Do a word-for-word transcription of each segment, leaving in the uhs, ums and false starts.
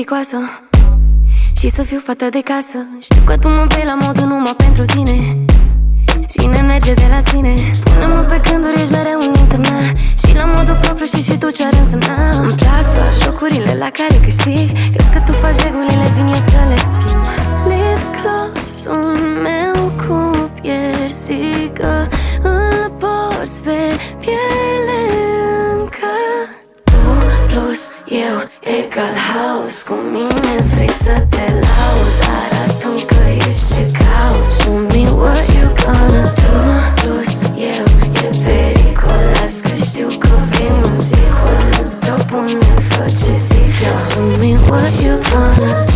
pericoasă și să fiu fată de casă. Știu că tu mă vei la modul numai pentru tine și ne merge de la sine. Pune-mă pe gânduri, ești mereu în mintea mea și la modul propriu știi și tu ce-ar însemna. Îmi plac doar jocurile la care câștig. Crezi că tu faci regulile, vin eu să le schimb. Lip gloss-ul meu cu piersică îl porți pe piele încă. Tu plus eu egal haos. Cu mine vrei să te lauzi, arată-mi că ești ce cauți. Show me what you gonna do. Plus eu e pericolas, că știu că vrei un sequel. Nu te-o pune, fă ce zic eu. Show me what you gonna do.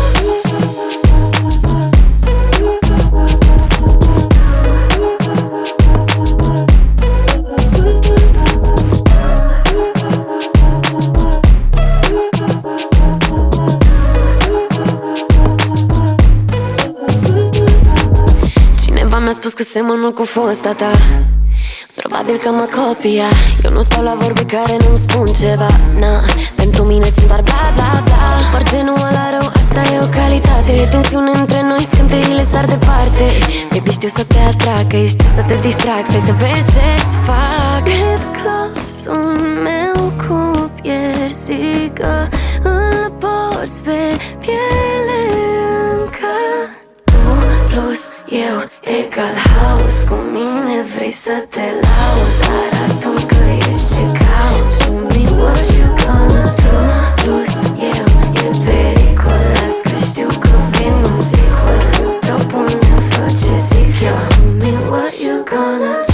Mi-a spus că semănul cu fosta ta, probabil că mă copia. Eu nu stau la vorbe care nu-mi spun ceva. Na, pentru mine sunt doar bla bla bla. Par genul ăla rău, asta e o calitate. E tensiune între noi, scânteile sar departe. Baby, știu să te atrag, că știu să te distrag. Stai să vezi ce-ți fac. Lip gloss-ul meu cu piersică îl porți pe piele încă. Plus eu egal haos. Cu mine vrei să te lauzi, arată-mi că ești ce cauți. Show me what you gonna do. Plus eu e pericolas, că știu că vrei un sequel. Nu te-o pune, fă ce zic eu. Show me what you gonna do.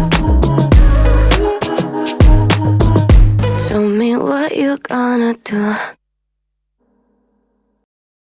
Show me what you gonna do.